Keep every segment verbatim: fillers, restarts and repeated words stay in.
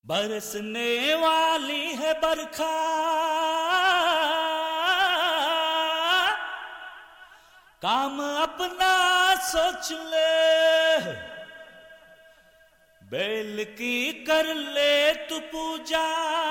बरसने वाली है बरखा, काम अपना सोच ले, बेल की कर ले तू पूजा,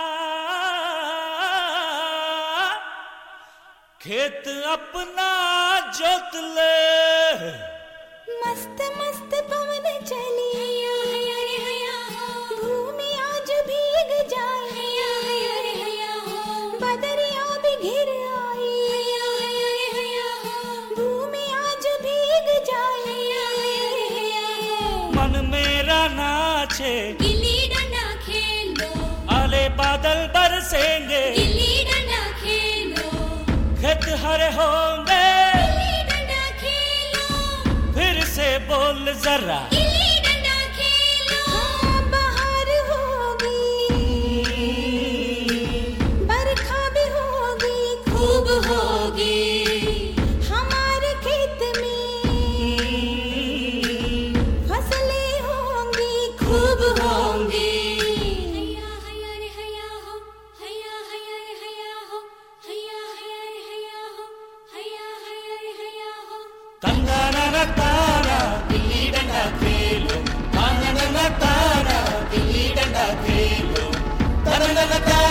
खेत अपना जोत ले। मस्त मस्त पवन चली हैया हैया रे हैया हो, भूमि आज भीग जाए हैया हैया रे हैया हो, बदरिया भी घिर आई हैया हैया रे हैया हो, भूमि आज भीग जाए हैया हैया रे हैया हो। मन मेरा नाचे गिल्ली डंडा खेलो, आले बादल बरसेंगे, गिल्ली डंडा खेलो, खेत हरे होंगे, से बोल जरा गिल्ली डंडा खेलो। हाँ, बहार होगी, बरखा भी होगी, खूब होगी हमारे खेत में, फसलें होंगी, खूब होंगी। हैया हैया रे हैया हो, हैया हैया रे हैया हो, हैया हैया रे हैया हो, हैया हैया रे हैया हो। तंगाना न तारा गिल्ली डंडा खेलो, ताना न तारा गिल्ली डंडा खेलो, ताना न तारा